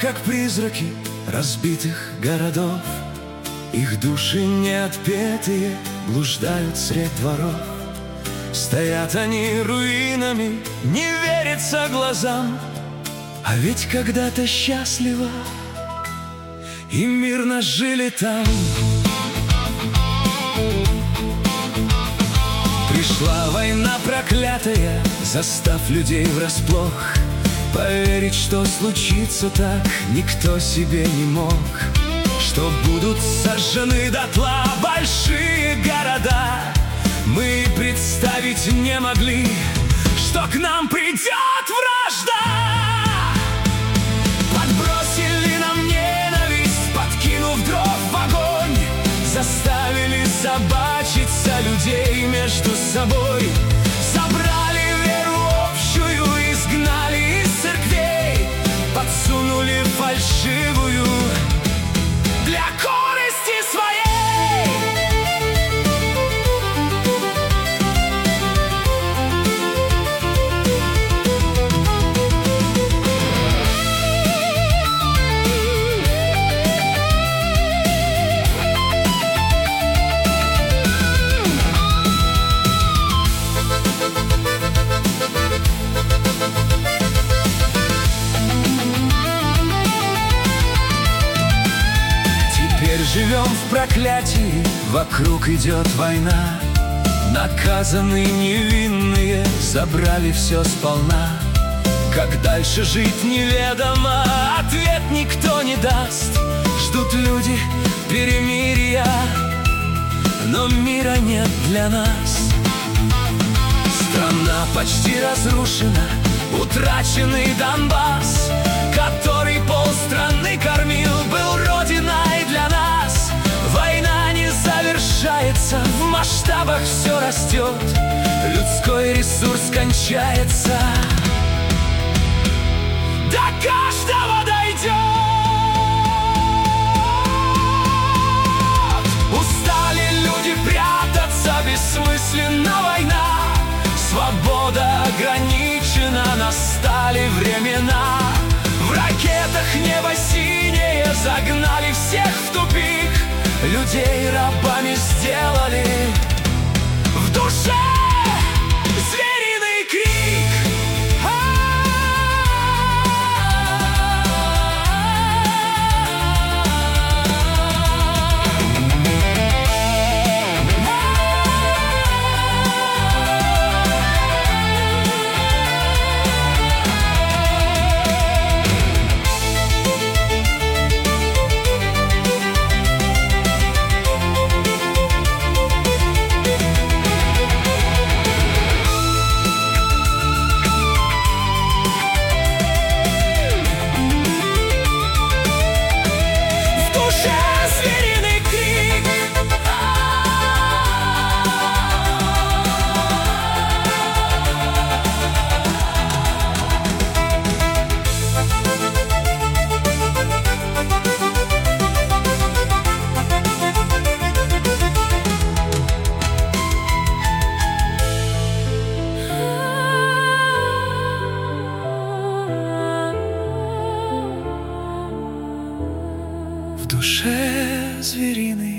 как призраки разбитых городов. Их души неотпетые блуждают средь дворов. Стоят они руинами, не верится глазам. А ведь когда-то счастливо и мирно жили там. Пришла война проклятая, застав людей врасплох. Поверить, что случится так, никто себе не мог. Что будут сожжены дотла большие города, мы представить не могли, что к нам придет вражда. Подбросили нам ненависть, подкинув дров в огонь. Заставили собачиться людей между собой. Забрали веру общую, изгнали из церквей. Подсунули фальшивую для корысти своей. Живем в проклятии, вокруг идет война. Наказаны невинные, забрали все сполна. Как дальше жить неведомо, ответ никто не даст. Ждут люди перемирия, но мира нет для нас. Страна почти разрушена, утраченный Донбасс, который полстраны кормил, был родиной для нас. Война не завершается, в масштабах все растет, людской ресурс кончается. До каждого дойдет. Устали люди прятаться, бессмысленна война. Свобода ограничена, настали времена. В ракетах небо синее загнали всех в тупик. Людей рабами сделали. В душе звериный крик. В душе звериный